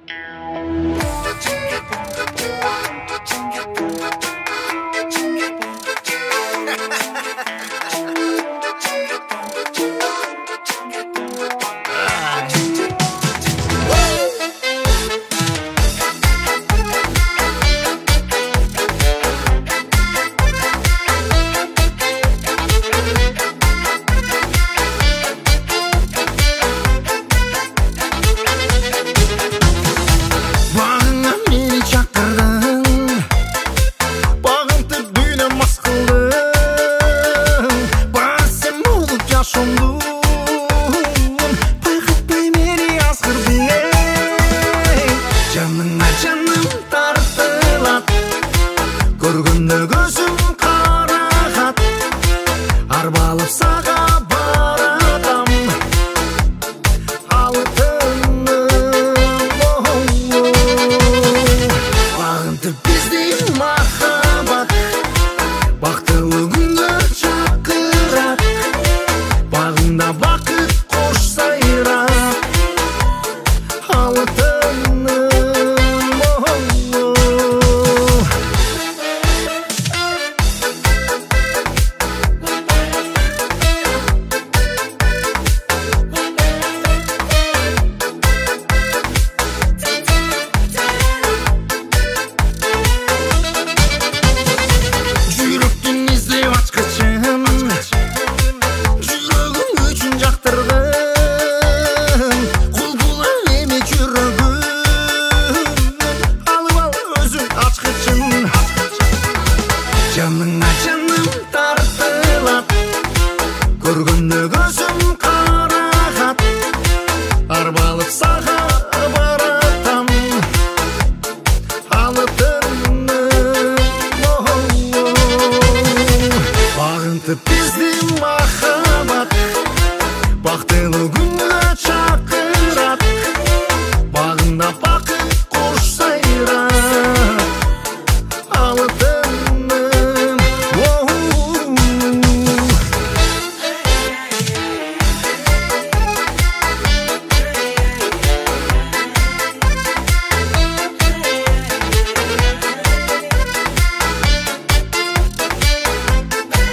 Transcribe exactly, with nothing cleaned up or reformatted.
Көргенде көзім қарағат, арбалып саға баратам алтыным. Бағынты біздей махаббат, бақтылы күнді шақырат, бағында бақыт қош сайрат алтыным. Жаныңа жаным тартылат, көргенде көзім қарағат, арбалып саға баратам алтыным. Бағынты біздей махаббат, бақтылы күн